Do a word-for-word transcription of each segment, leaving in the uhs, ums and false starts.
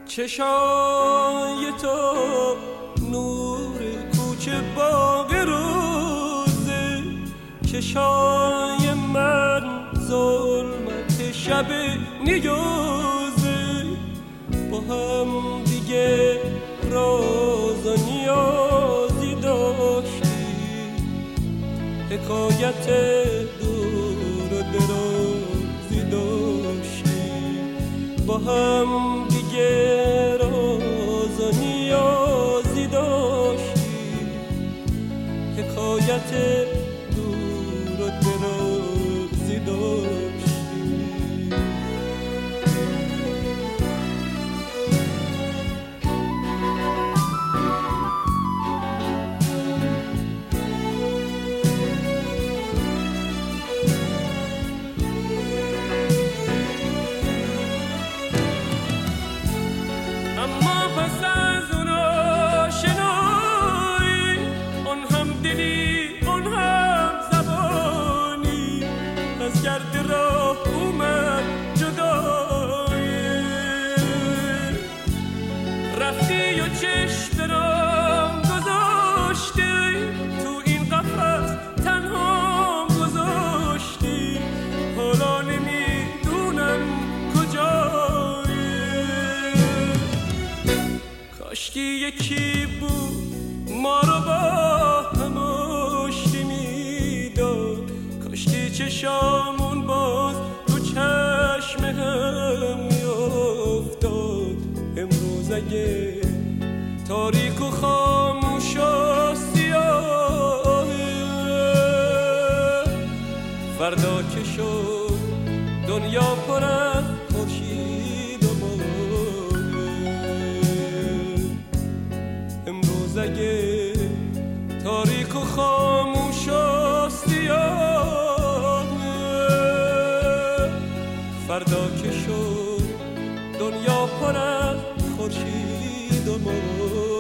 چشای تو نور کوچه باغ روزه، چشای من ظلمت شب نیوزه. با هم دیگه راز و نیازی داشتی، حکایت دور و درازی داشتی. با هم دیگه راز و نیازی داشتی، حکایت دور و درازی داشتی. رفتی و چشم برام گذاشتی، تو این قفس تنها گذاشتی. حالا نمیدونم کجایی. کاشکی یکی بود ما رو با هم آشتی میداد، کاشکی چشامون باز تو چشم هم میافتاد. امروز اگه تاریک و خاموش و سیاهه، فردا که شد دنیا پر از خورشید و ماه. امروز اگه تاریک و خاموش و سیاهه، فردا که شد دنیا پر از خورشید و ماه.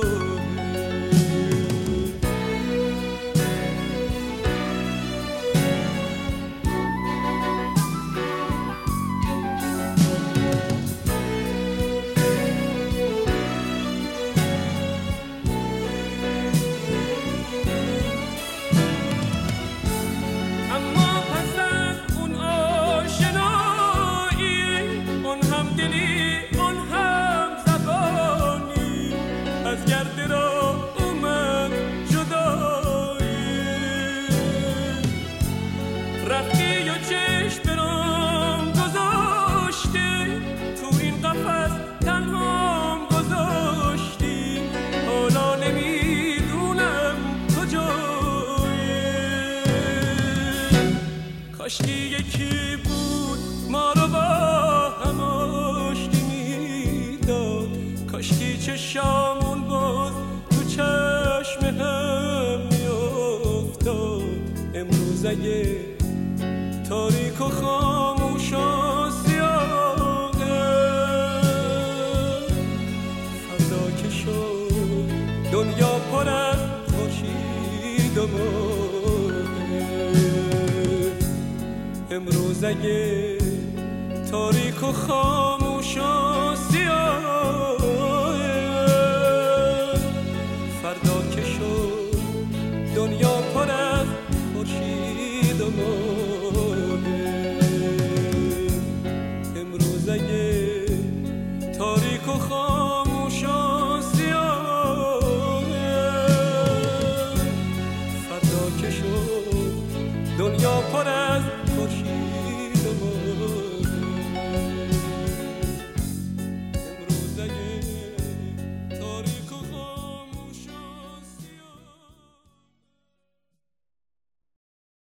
اما پس از اون آشنایی، اون هم دلی اون هم زبانی، از گرد را اومد جدایی. رفتی و چشم برام گذاشتی، تو این قفس تنهام گذاشتی. حالا نمیدونم کجایی. کاشکی یکی بود ما رو با هم آشتی میداد، کاشکی چشامون باز تو چشم هم میافتاد. امروز اگه تاریک و خاموش و سیاهه، فردا که شد دنیا پر از خورشید و ماه. امروز اگه تاریک و خاموش و